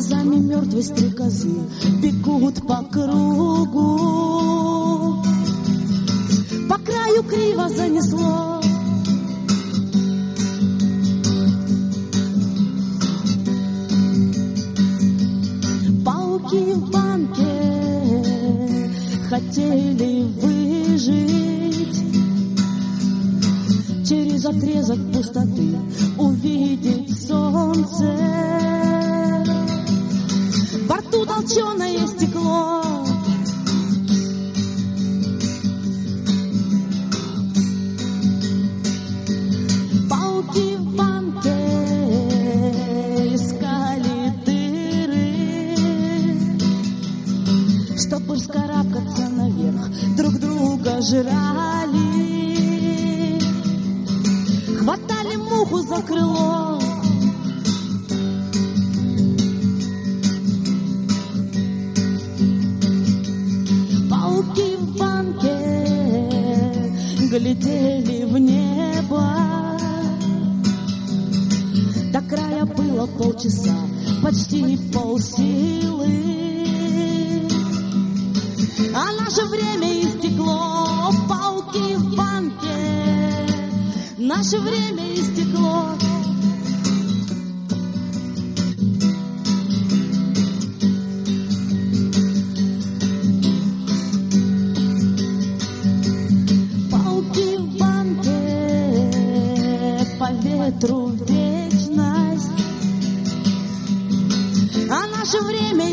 глазами мертвой стрекозы бегут по кругу. По краю криво занесло. Пауки в банке хотели выжить, через отрезок пустоты увидеть солнце. Во рту толченое стекло. Пауки в банке искали дыры, чтобы вскарабкаться наверх, друг друга жрали. Хватали муху за крыло. Пауки в банке глядели в небо. До края было полчаса, почти полсилы. А наше время истекло. Пауки в банке, наше время истекло. Пауки в банке, по ветру вечность, а наше время